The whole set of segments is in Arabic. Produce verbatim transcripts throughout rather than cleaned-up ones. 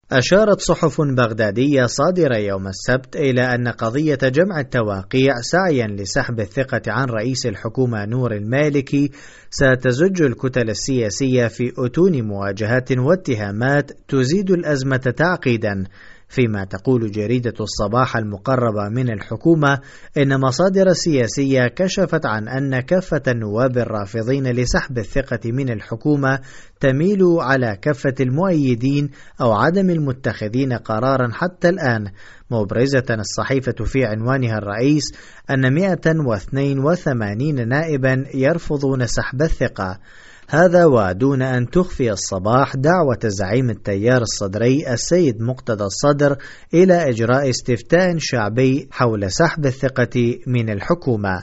أشارت صحف بغدادية صادرة يوم السبت إلى أن قضية جمع التواقيع سعيا لسحب الثقة عن رئيس الحكومة نور المالكي ستزج الكتل السياسية في أتون مواجهات واتهامات تزيد الأزمة تعقيدا، فيما تقول جريدة الصباح المقربة من الحكومة إن مصادر سياسية كشفت عن أن كافة النواب الرافضين لسحب الثقة من الحكومة تميل على كافة المؤيدين أو عدم المتخذين قرارا حتى الآن، مبرزة الصحيفة في عنوانها الرئيس أن مئة واثنين وثمانين نائبا يرفضون سحب الثقة. هذا ودون أن تخفي الصباح دعوة زعيم التيار الصدري السيد مقتدى الصدر إلى إجراء استفتاء شعبي حول سحب الثقة من الحكومة.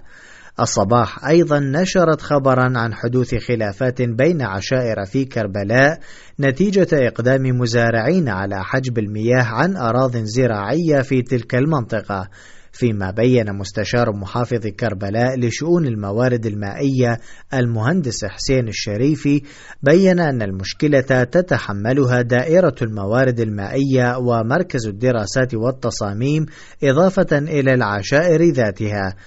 الصباح أيضا نشرت خبرا عن حدوث خلافات بين عشائر في كربلاء نتيجة إقدام مزارعين على حجب المياه عن أراضٍ زراعية في تلك المنطقة، فيما بين مستشار محافظ كربلاء لشؤون الموارد المائية المهندس حسين الشريفي بين أن المشكلة تتحملها دائرة الموارد المائية ومركز الدراسات والتصاميم إضافة إلى العشائر ذاتها،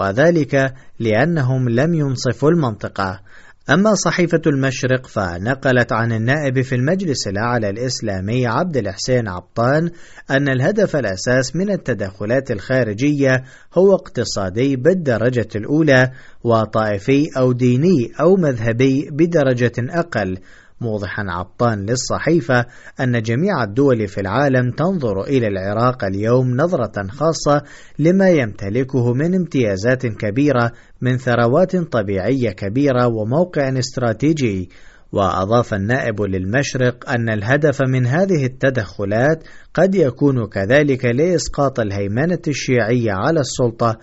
وذلك لأنهم لم ينصفوا المنطقة. أما صحيفة المشرق فنقلت عن النائب في المجلس الأعلى الإسلامي عبد الحسين عبطان أن الهدف الأساس من التدخلات الخارجية هو اقتصادي بالدرجة الأولى وطائفي أو ديني أو مذهبي بدرجة أقل، موضحا عبطان للصحيفة أن جميع الدول في العالم تنظر إلى العراق اليوم نظرة خاصة لما يمتلكه من امتيازات كبيرة من ثروات طبيعية كبيرة وموقع استراتيجي. وأضاف النائب للمشرق أن الهدف من هذه التدخلات قد يكون كذلك لإسقاط الهيمنة الشيعية على السلطة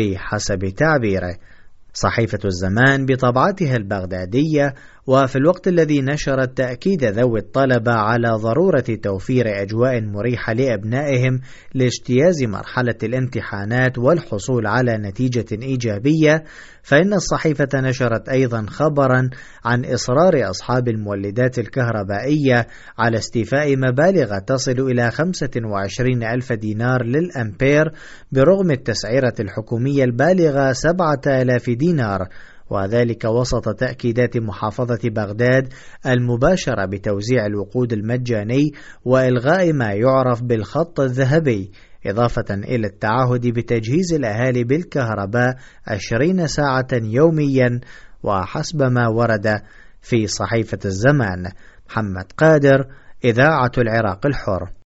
بحسب تعبيره. صحيفة الزمان بطبعتها البغدادية وفي الوقت الذي نشرت تأكيد ذوي الطلبة على ضرورة توفير أجواء مريحة لأبنائهم لاجتياز مرحلة الامتحانات والحصول على نتيجة إيجابية، فإن الصحيفة نشرت أيضا خبرا عن إصرار أصحاب المولدات الكهربائية على استيفاء مبالغ تصل إلى خمسة وعشرين ألف دينار للأمبير برغم التسعيرة الحكومية البالغة سبعة آلاف دينار، وذلك وسط تأكيدات محافظة بغداد المباشرة بتوزيع الوقود المجاني وإلغاء ما يعرف بالخط الذهبي، إضافة إلى التعهد بتجهيز الأهالي بالكهرباء عشرين ساعة يوميا، وحسب ما ورد في صحيفة الزمان. محمد قادر، إذاعة العراق الحر.